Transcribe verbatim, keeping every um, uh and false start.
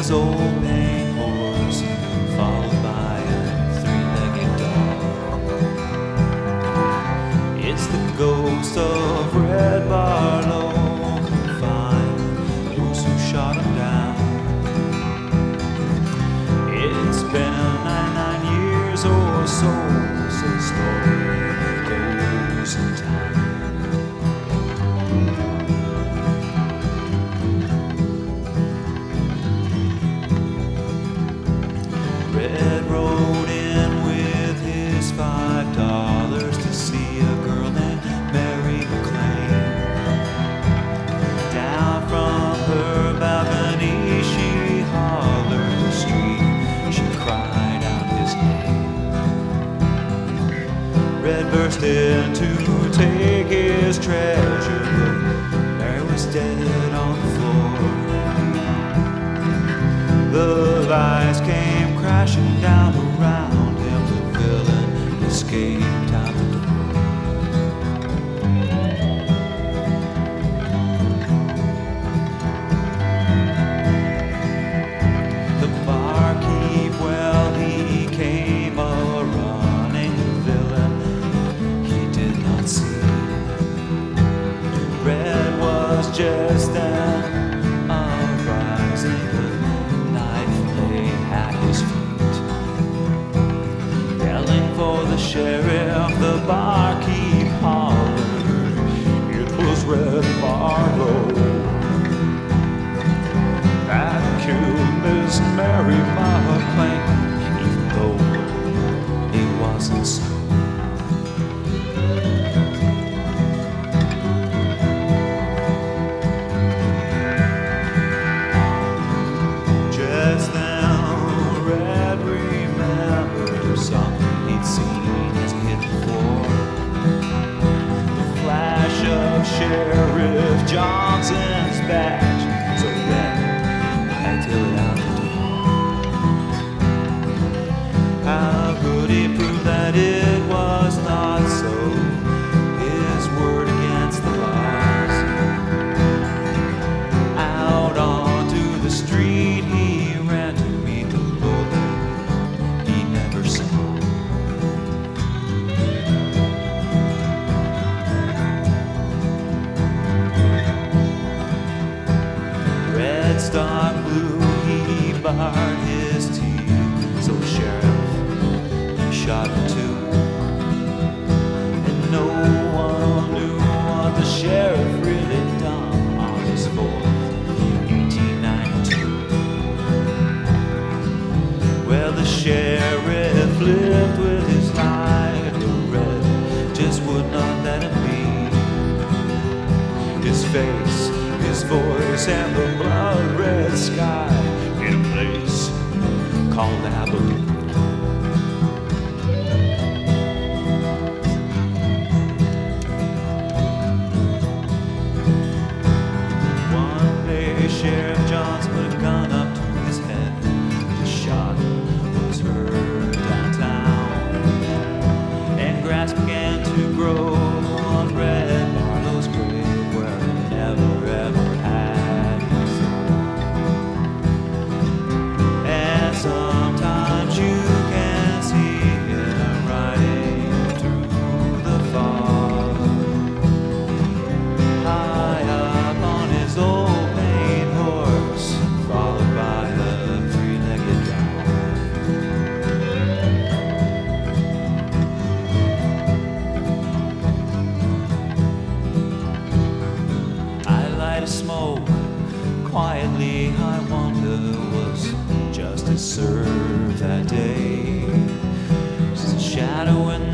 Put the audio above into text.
his old bay horse, followed by a three-legged dog. It's the ghost of Red Barlow, confined those who shot him down. It's been ninety-nine years or so, so the story goes in time. Red rode in with his five dollars to see a girl named Mary McLean. Down from her balcony she hollered the street, she cried out his name. Red burst in to take his treasure, but Mary was dead on the floor. The lights came crashing down around him, the villain escaped out the door. The barkeep, well, he came a-running, the villain he did not see. Red was just then a-rising, the knife lay at his feet. Yelling for the sheriff, the barkeep hollered, it was Red Barlow that killed Miss Mary McLean, even though it wasn't so. Just then, Red remembered something he'd seen as a hit before. The flash of Sheriff Johnson's badge, so Red hightailed it out the door. How could he prove that it was not so? His word against the laws. Out onto the street he ran to meet the bullet he never saw. Red Star Blue, he barred his teeth, so the sheriff, he shot him too. And no one knew what the sheriff really done on his fourth, eighteen ninety-two. Well, the sheriff lived with his life, but Red just would not let him be. His face, his voice, and the blood-red sky in a place called Abilene. One day, Sheriff Johnson put a gun up to his head. The shot was heard downtown, and grass began to grow on Red Barlow's grave, where it never ever had before. And sometimes you can see him riding through the fog, high up on his old main horse, followed by a three-legged dog. I light a smoke quietly, I wonder was justice served that day. Just a shadow in